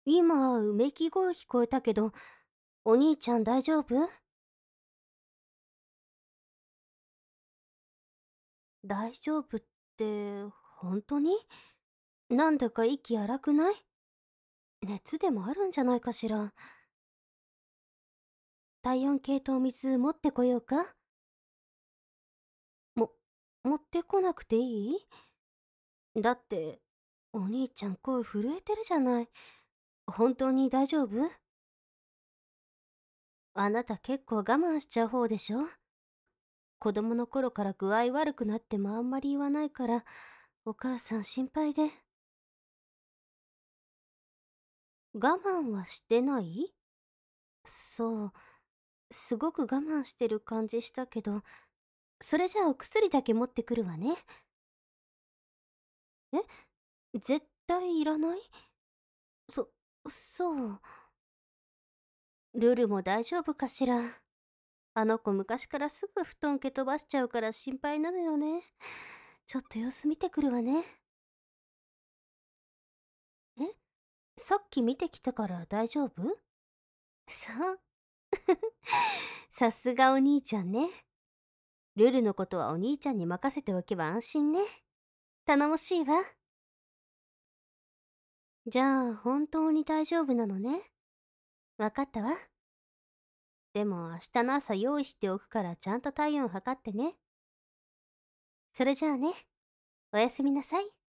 今、うめき声聞こえたけど、お兄ちゃん大丈夫？大丈夫って、本当に？なんだか息荒くない？熱でもあるんじゃないかしら。体温計とお水持ってこようか？も、持ってこなくていい？だって、お兄ちゃん声震えてるじゃない。本当に大丈夫？あなた結構我慢しちゃう方でしょ？子供の頃から具合悪くなってもあんまり言わないから、お母さん心配で。我慢はしてない？そう、すごく我慢してる感じしたけど、それじゃあお薬だけ持ってくるわね。え、絶対いらない？そ、そう。ルルも大丈夫かしら。あの子昔からすぐ布団蹴飛ばしちゃうから心配なのよね。ちょっと様子見てくるわね。え、さっき見てきたから大丈夫？そう。さすがお兄ちゃんね。ルルのことはお兄ちゃんに任せておけば安心ね。頼もしいわ。じゃあ、本当に大丈夫なのね。わかったわ。でも明日の朝用意しておくからちゃんと体温測ってね。それじゃあね、おやすみなさい。